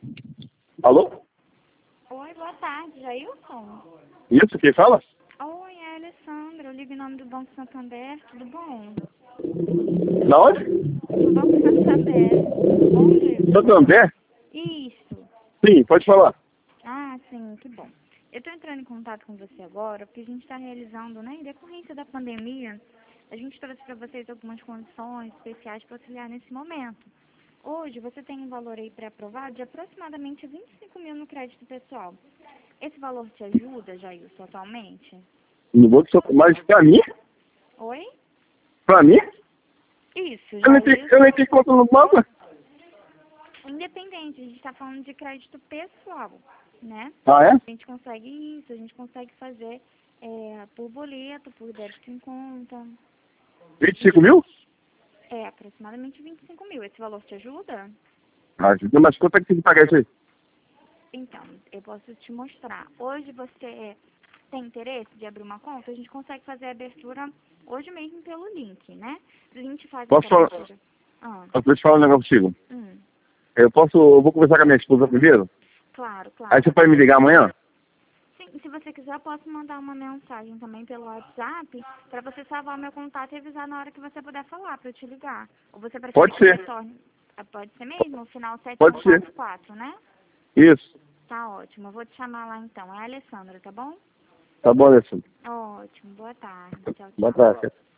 Alô? Oi, boa tarde, Jailson? Isso, quem fala? Oi, é a Alessandra, eu ligo em nome do Banco Santander, tudo bom? Da onde? Do Banco Santander. Bom, Jailson? Santander? Isso. Sim, pode falar. Ah, sim, que bom. Eu estou entrando em contato com você agora porque a gente está realizando, né, em decorrência da pandemia, a gente trouxe para vocês algumas condições especiais para auxiliar nesse momento. Hoje você tem um valor aí pré-aprovado de aproximadamente 25 mil no crédito pessoal. Esse valor te ajuda, Jailson, atualmente? No Banco Santander. Mas pra mim? Oi? Pra mim? Isso, Eu nem tenho conta no banco. independente, a gente está falando de crédito pessoal, né? Ah, é? A gente consegue isso, a gente consegue fazer por boleto, por débito em conta. 25 mil? É aproximadamente 25 mil. Esse valor te ajuda? Ajuda, mas quanto é que tem que pagar isso aí? Então, eu posso te mostrar. Hoje você tem interesse de abrir uma conta? A gente consegue fazer a abertura hoje mesmo pelo link, né? A gente faz Posso essa falar? abertura. Ah, Eu vou te falar um negócio contigo. hum, Eu vou conversar com a minha esposa primeiro. claro, Aí claro. você pode me ligar amanhã? Sim, se você quiser, eu posso mandar uma mensagem também pelo WhatsApp para você salvar o meu contato e avisar na hora que você puder falar para eu te ligar. Ou você prefere Pode que eu ser. retorne? Ah, pode ser mesmo? O final Pode ser. 7144, né? Isso. Tá ótimo. Eu vou te chamar lá então. É a Alessandra, tá bom? Tá bom, Alessandro. Ótimo. Boa tarde. Tchau, Boa tchau. tarde.